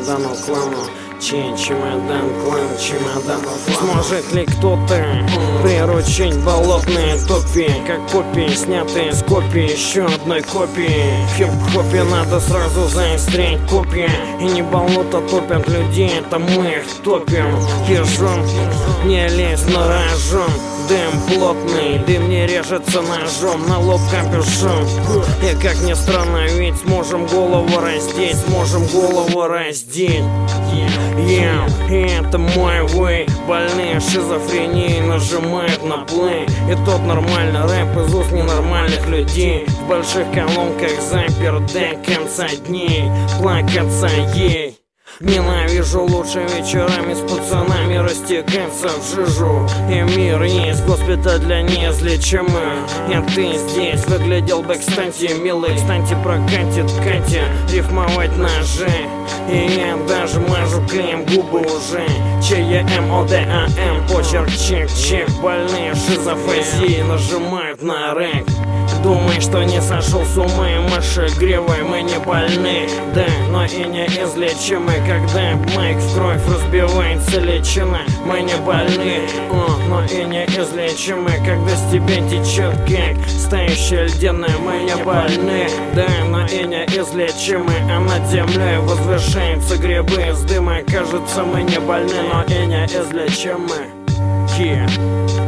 чемодану клану. Чемодан, клан, чемодан. Сможет ли кто-то приручить болотные топи, как копии, снятые с копии еще одной копии? В хип-хопе надо сразу заострять копья, и не болото топят людей, это мы их топим. Ежом, не лезь на рожон, дым плотный, дым не режется ножом, на лоб капюшон. И как ни странно, ведь сможем голову раздеть, сможем голову раздеть. И это мой вей. Больные шизофренией нажимают на плей. И тот нормальный рэп из уст ненормальных людей, в больших колонках запер до конца дней. Плакаться ей. Ненавижу лучше вечерами с пацанами растекаться в жижу. И мир есть госпиталь для неизлечимых. И ты здесь выглядел бы, кстати, милый. Кстати, прокатит Катя рифмовать ножи. И я даже мажу клеем губы уже. ЧЕМОДАМ, почерк чек-чек. Больные шизофазии нажимают на рэк. Думай, что не сошел с ума, и Маша Гривой, мы не больны, да, но и неизлечимы. Когда майк в кровь разбивается личина, мы не больны, но и неизлечимы. Когда с тебя течет как стоящая льдина, мы не больны, да, но и неизлечимы. А над землей возвышаются грибы из дыма. Кажется, мы не больны, но и неизлечимы.